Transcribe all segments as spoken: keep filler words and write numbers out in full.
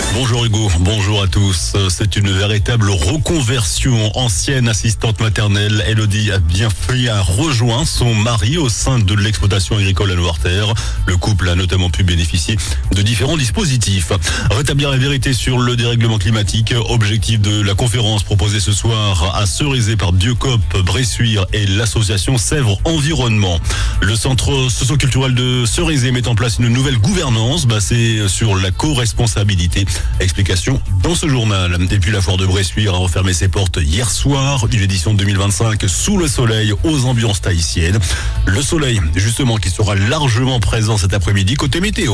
Bonjour Hugo, bonjour à tous. C'est une véritable reconversion. Ancienne assistante maternelle, Elodie a bien fait a rejoint son mari au sein de l'exploitation agricole à Noirterre. Le couple a notamment pu bénéficier de différents dispositifs. Rétablir la vérité sur le dérèglement climatique, objectif de la conférence proposée ce soir à Cerisay par Biocop, Bressuire et l'association Sèvres Environnement. Le centre socio-culturel de Cerisay met en place une nouvelle gouvernance basée sur la co-responsabilité. Explication dans ce journal. Et puis la foire de Bressuire a refermé ses portes hier soir. Une édition deux mille vingt-cinq sous le soleil aux ambiances tahitiennes. Le soleil, justement, qui sera largement présent cet après-midi côté météo.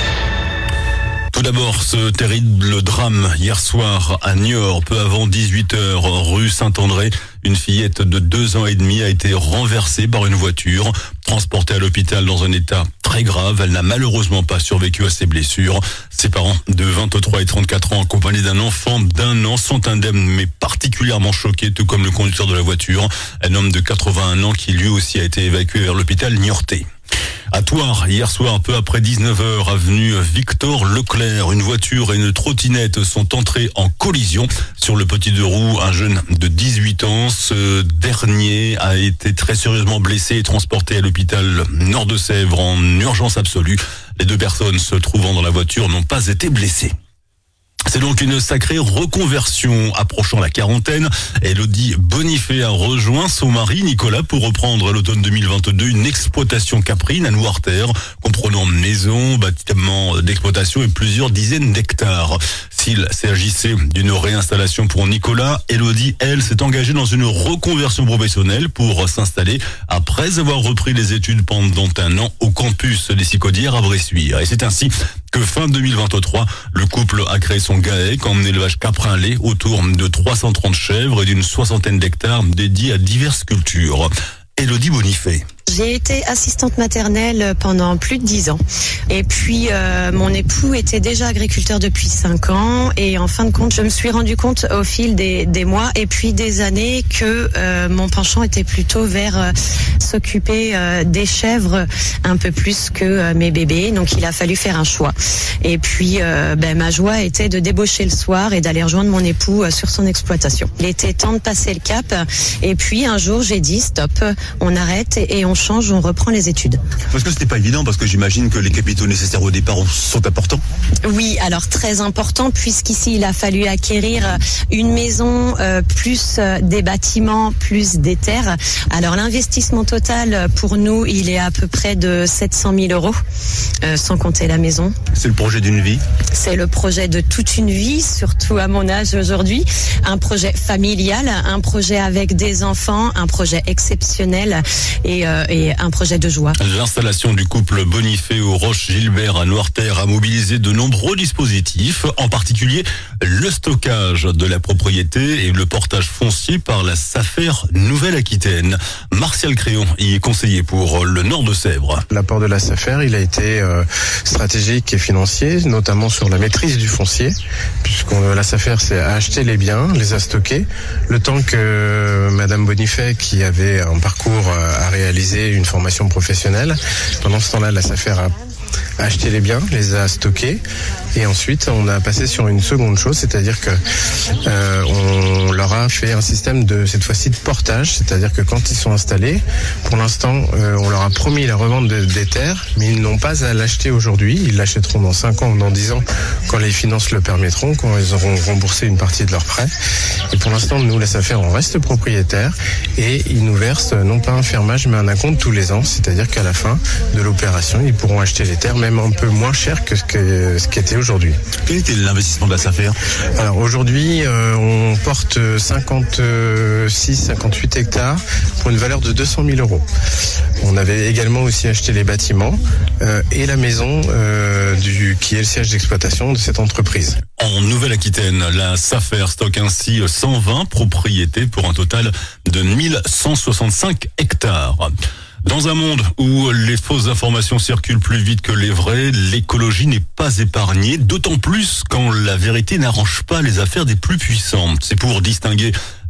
Tout d'abord, ce terrible drame hier soir à Niort, peu avant dix-huit heures, rue Saint-André. Une fillette de deux ans et demi a été renversée par une voiture. Transportée à l'hôpital dans un état très grave, elle n'a malheureusement pas survécu à ses blessures. Ses parents de vingt-trois et trente-quatre ans, accompagnés d'un enfant d'un an, sont indemnes mais particulièrement choqués, tout comme le conducteur de la voiture, un homme de quatre-vingt-un ans qui lui aussi a été évacué vers l'hôpital niortais. À Thouars, hier soir, peu après dix-neuf heures, avenue Victor Leclerc, une voiture et une trottinette sont entrées en collision sur le petit deux roues. Un jeune de dix-huit ans, ce dernier a été très sérieusement blessé et transporté à l'hôpital Nord de Sèvres en urgence absolue. Les deux personnes se trouvant dans la voiture n'ont pas été blessées. C'est donc une sacrée reconversion approchant la quarantaine. Elodie Bonifay a rejoint son mari Nicolas pour reprendre à l'automne deux mille vingt-deux une exploitation caprine à Noirterre, comprenant maison, bâtiments d'exploitation et plusieurs dizaines d'hectares. S'il s'agissait d'une réinstallation pour Nicolas, Elodie, elle, s'est engagée dans une reconversion professionnelle pour s'installer après avoir repris les études pendant un an au campus des Sicodières à Bressuire. Et c'est ainsi que fin deux mille vingt-trois, le couple a créé son GAEC en élevage caprin-lait autour de trois cent trente chèvres et d'une soixantaine d'hectares dédiés à diverses cultures. Elodie Bonifay. J'ai été assistante maternelle pendant plus de dix ans. Et puis, euh, mon époux était déjà agriculteur depuis cinq ans. Et en fin de compte, je me suis rendu compte au fil des, des mois et puis des années que euh, mon penchant était plutôt vers euh, s'occuper euh, des chèvres un peu plus que euh, mes bébés. Donc, il a fallu faire un choix. Et puis, euh, ben, ma joie était de débaucher le soir et d'aller rejoindre mon époux euh, sur son exploitation. Il était temps de passer le cap. Et puis, un jour, j'ai dit stop, on arrête et, et on change, on reprend les études. Parce que c'était pas évident, parce que j'imagine que les capitaux nécessaires au départ sont importants. Oui, alors très important, puisqu'ici il a fallu acquérir une maison, euh, plus des bâtiments, plus des terres. Alors l'investissement total pour nous, il est à peu près de sept cent mille euros, euh, sans compter la maison. C'est le projet d'une vie. C'est le projet de toute une vie, surtout à mon âge aujourd'hui. Un projet familial, un projet avec des enfants, un projet exceptionnel et euh, et un projet de joie. L'installation du couple Bonifay au Roche-Gilbert à Noirterre a mobilisé de nombreux dispositifs, en particulier le stockage de la propriété et le portage foncier par la SAFER Nouvelle-Aquitaine. Martial Créon y est conseiller pour le Nord de Sèvres. L'apport de la SAFER, il a été euh, stratégique et financier, notamment sur la maîtrise du foncier, puisque la SAFER, c'est à acheter les biens, les a stockés, le temps que euh, Madame Bonifay, qui avait un parcours euh, à réaliser, une formation professionnelle. Pendant ce temps-là, la SAFER a acheté les biens, les a stockés, et ensuite on a passé sur une seconde chose, c'est-à-dire que euh, on leur a fait un système de cette fois-ci de portage, c'est-à-dire que quand ils sont installés, pour l'instant euh, on leur a promis la revente de, des terres, mais ils n'ont pas à l'acheter aujourd'hui, ils l'achèteront dans cinq ans ou dans dix ans quand les finances le permettront, quand ils auront remboursé une partie de leur prêt. Et pour l'instant, nous, la SAFER, on reste propriétaire et ils nous versent non pas un fermage mais un acompte tous les ans, c'est-à-dire qu'à la fin de l'opération, ils pourront acheter les terres même un peu moins cher que ce que ce qui était aujourd'hui. Quel était l'investissement de la SAFER ? Alors aujourd'hui, euh, on porte cinquante-six cinquante-huit hectares pour une valeur de deux cent mille euros. On avait également aussi acheté les bâtiments euh, et la maison euh, du, qui est le siège d'exploitation de cette entreprise. En Nouvelle-Aquitaine, la SAFER stocke ainsi cent vingt propriétés pour un total de mille cent soixante-cinq hectares. Dans un monde où les fausses informations circulent plus vite que les vraies, l'écologie n'est pas épargnée, d'autant plus quand la vérité n'arrange pas les affaires des plus puissants. C'est pour distinguer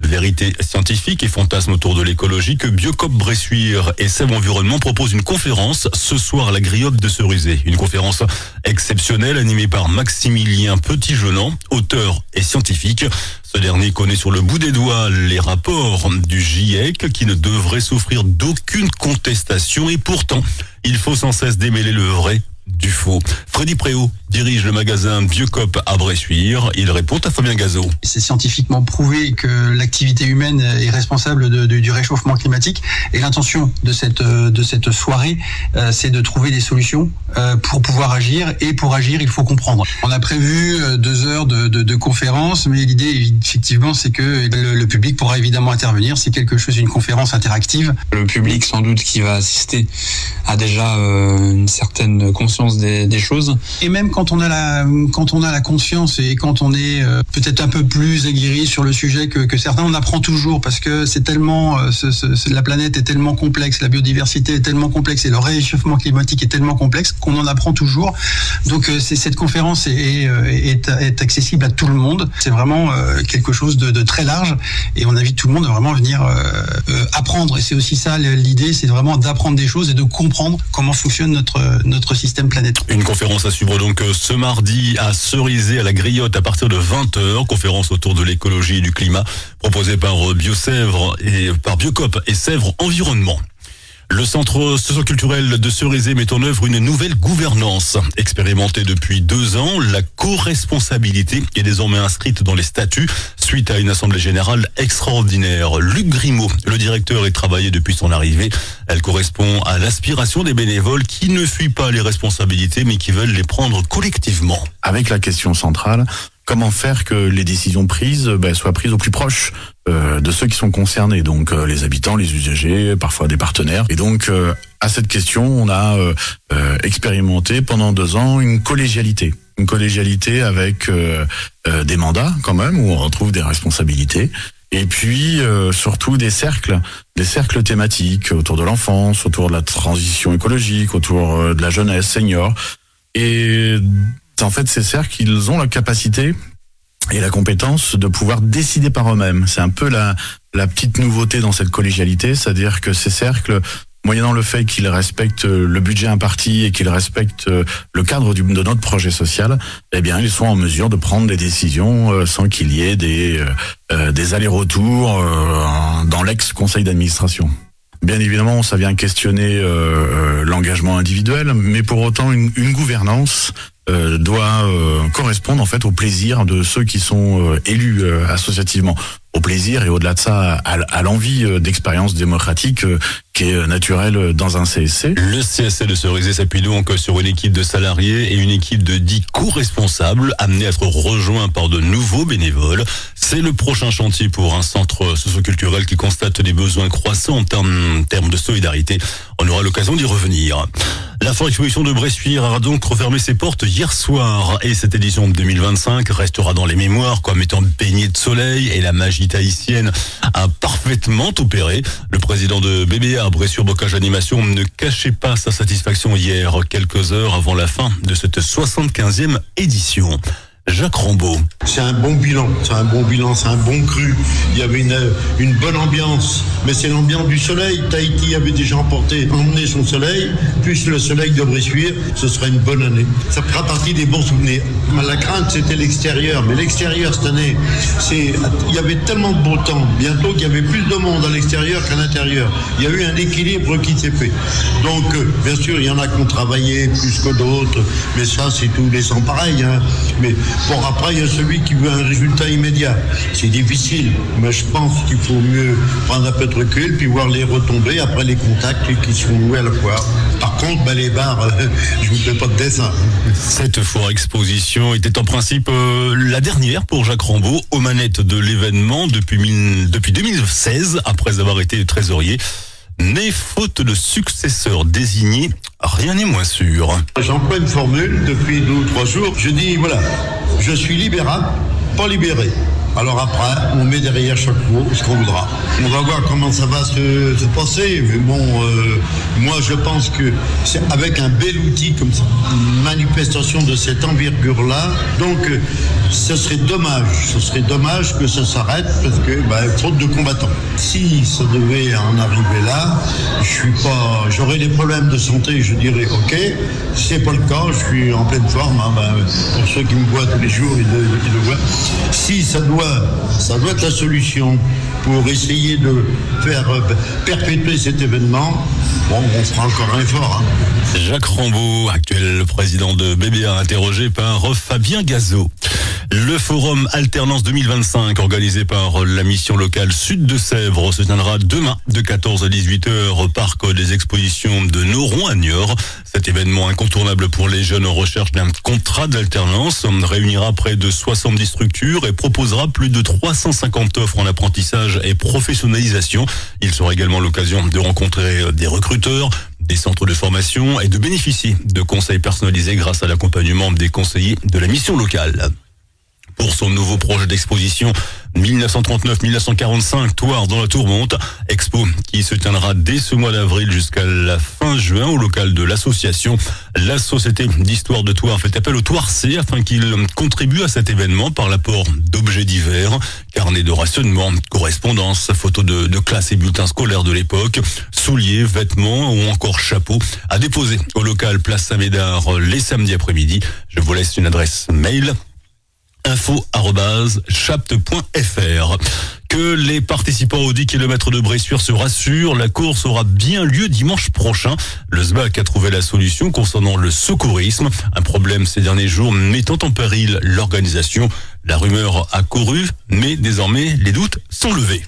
Vérité scientifique et fantasme autour de l'écologie que Biocop Bressuire et Sèvres Environnement proposent une conférence ce soir à la Griotte de Cerisay. Une conférence exceptionnelle animée par Maximilien Petitjeunant, auteur et scientifique. Ce dernier connaît sur le bout des doigts les rapports du GIEC qui ne devraient souffrir d'aucune contestation et pourtant, il faut sans cesse démêler le vrai du faux. Freddy Préau dirige le magasin Biocop à Bressuire. Il répond à Fabien Gazot. C'est scientifiquement prouvé que l'activité humaine est responsable de, de, du réchauffement climatique. Et l'intention de cette, de cette soirée, euh, c'est de trouver des solutions euh, pour pouvoir agir. Et pour agir, il faut comprendre. On a prévu deux heures de, de, de conférence, mais l'idée, effectivement, c'est que le, le public pourra évidemment intervenir. C'est quelque chose, une conférence interactive. Le public, sans doute, qui va assister a déjà euh, une certaine conscience des, des choses. Et même quand on a la, quand on a la conscience et quand on est euh, peut-être un peu plus aguerri sur le sujet que, que certains, on apprend toujours parce que c'est tellement, euh, ce, ce, la planète est tellement complexe, la biodiversité est tellement complexe et le réchauffement climatique est tellement complexe qu'on en apprend toujours. Donc euh, c'est, cette conférence est, est, est, est accessible à tout le monde. C'est vraiment euh, quelque chose de, de très large et on invite tout le monde à vraiment venir euh, euh, apprendre. Et c'est aussi ça l'idée, c'est vraiment d'apprendre des choses et de comprendre comment fonctionne notre, notre système planétaire. Une conférence à suivre donc ce mardi à Cerisay à la Griotte à partir de vingt heures. Conférence autour de l'écologie et du climat proposée par BioSèvres et par Biocop et Sèvres Environnement. Le centre socioculturel de Cerisay met en œuvre une nouvelle gouvernance. Expérimentée depuis deux ans, la co-responsabilité est désormais inscrite dans les statuts suite à une assemblée générale extraordinaire. Luc Grimaud, le directeur, est travaillé depuis son arrivée. Elle correspond à l'aspiration des bénévoles qui ne fuient pas les responsabilités mais qui veulent les prendre collectivement. Avec la question centrale, comment faire que les décisions prises ben, soient prises au plus proche euh, de ceux qui sont concernés, donc euh, les habitants, les usagers, parfois des partenaires. Et donc, euh, à cette question, on a euh, euh, expérimenté pendant deux ans une collégialité. Une collégialité avec euh, euh, des mandats quand même, où on retrouve des responsabilités. Et puis, euh, surtout des cercles, des cercles thématiques autour de l'enfance, autour de la transition écologique, autour euh, de la jeunesse, senior. Et en fait, ces cercles, ils ont la capacité et la compétence de pouvoir décider par eux-mêmes. C'est un peu la, la petite nouveauté dans cette collégialité, c'est-à-dire que ces cercles, moyennant le fait qu'ils respectent le budget imparti et qu'ils respectent le cadre du, de notre projet social, eh bien, ils sont en mesure de prendre des décisions sans qu'il y ait des, euh, des allers-retours euh, dans l'ex-conseil d'administration. Bien évidemment, ça vient questionner euh, l'engagement individuel, mais pour autant, une, une gouvernance euh, doit euh, correspondre en fait au plaisir de ceux qui sont euh, élus euh, associativement, au plaisir et au-delà de ça, à, à l'envie euh, d'expérience démocratique euh, qui est naturelle dans un C S C. Le C S C de Cerisay s'appuie donc sur une équipe de salariés et une équipe de dix co-responsables amenés à être rejoints par de nouveaux bénévoles. C'est le prochain chantier pour un centre socioculturel qui constate des besoins croissants en termes, en termes de solidarité. On aura l'occasion d'y revenir. La Foire Exposition de Bressuire a donc refermé ses portes hier soir et cette édition de deux mille vingt-cinq restera dans les mémoires comme étant baignée de soleil et la magie tahitienne a parfaitement opéré. Le président de B B A Bressuire Bocage Animation ne cachait pas sa satisfaction hier, quelques heures avant la fin de cette soixante-quinzième édition. Jacques Rambaud. C'est un bon bilan, c'est un bon bilan, c'est un bon cru. Il y avait une, une bonne ambiance, mais c'est l'ambiance du soleil. Tahiti avait déjà emporté, emmené son soleil, plus le soleil de Bressuire, ce sera une bonne année. Ça fera partie des bons souvenirs. La crainte, c'était l'extérieur, mais l'extérieur cette année, c'est, il y avait tellement de beau temps, bientôt qu'il y avait plus de monde à l'extérieur qu'à l'intérieur. Il y a eu un équilibre qui s'est fait. Donc, bien sûr, il y en a qui ont travaillé plus que d'autres, mais ça, c'est tous les ans pareil. Hein. Mais bon, après, il y a celui qui veut un résultat immédiat. C'est difficile, mais je pense qu'il faut mieux prendre un peu de recul puis voir les retombées après les contacts qui sont noués à la foire. Par contre, ben, les bars, euh, je vous fais pas de dessin. Cette foire exposition était en principe euh, la dernière pour Jacques Rambaud aux manettes de l'événement depuis, mille, depuis deux mille seize, après avoir été trésorier. Mais faute de successeur désigné, rien n'est moins sûr. J'emploie une formule depuis deux ou trois jours. Je dis, voilà, je suis libérable, pas libéré. Alors après, on met derrière chaque mot ce qu'on voudra. On va voir comment ça va se, se passer. Mais bon, euh, moi je pense que c'est avec un bel outil comme ça, une manifestation de cette envergure-là, donc euh, ce serait dommage, ce serait dommage que ça s'arrête parce que bah, faute de combattants. Si ça devait en arriver là, je suis pas, j'aurais des problèmes de santé, je dirais ok. C'est pas le cas, je suis en pleine forme. Hein, bah, pour ceux qui me voient tous les jours, ils le, ils le voient. Si ça doit, ça doit être la solution pour essayer de faire euh, perpétuer cet événement, bon, on fera encore un effort. Hein. Jacques Rambaud, actuel président de B B A, interrogé par Fabien Gazot. Le forum Alternance deux mille vingt-cinq, organisé par la mission locale Sud de Sèvres, se tiendra demain de quatorze à dix-huit heures au parc des expositions de Noron à Niort. Cet événement incontournable pour les jeunes en recherche d'un contrat d'alternance réunira près de soixante-dix structures et proposera plus de trois cent cinquante offres en apprentissage et professionnalisation. Il sera également l'occasion de rencontrer des recruteurs, des centres de formation et de bénéficier de conseils personnalisés grâce à l'accompagnement des conseillers de la mission locale. Pour son nouveau projet d'exposition mille neuf cent trente-neuf mille neuf cent quarante-cinq, Thouars dans la Tourmente, expo qui se tiendra dès ce mois d'avril jusqu'à la fin juin au local de l'association. La Société d'Histoire de Thouars fait appel au Thouarsais afin qu'il contribue à cet événement par l'apport d'objets divers, carnets de rationnement, correspondances, photos de, de classe et bulletins scolaires de l'époque, souliers, vêtements ou encore chapeaux à déposer au local Place Saint-Médard les samedis après-midi. Je vous laisse une adresse mail: info arobase chapt point f r. Que les participants aux dix kilomètres de Bressuire se rassurent, la course aura bien lieu dimanche prochain. Le S B A C a trouvé la solution concernant le secourisme, un problème ces derniers jours mettant en péril l'organisation. La rumeur a couru, mais désormais les doutes sont levés.